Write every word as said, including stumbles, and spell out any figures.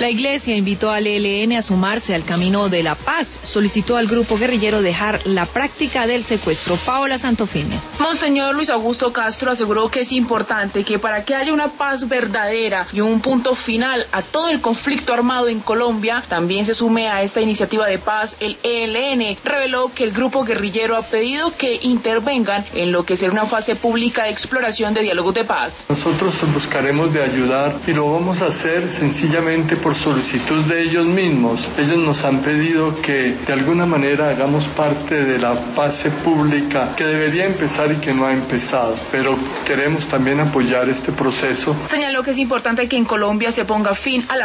La Iglesia invitó al E L N a sumarse al camino de la paz. Solicitó al grupo guerrillero dejar la práctica del secuestro. Paola Santofimio. Monseñor Luis Augusto Castro aseguró que es importante que para que haya una paz verdadera y un punto final a todo el conflicto armado en Colombia, también se sume a esta iniciativa de paz el E L N. Reveló que el grupo guerrillero ha pedido que intervengan en lo que será una fase pública de exploración de diálogos de paz. Nosotros buscaremos de ayudar y lo vamos a hacer sencillamente por solicitud de ellos mismos. Ellos nos han pedido que de alguna manera hagamos parte de la fase pública que debería empezar y que no ha empezado, pero queremos también apoyar este proceso. Señaló que es importante que en Colombia se ponga fin a la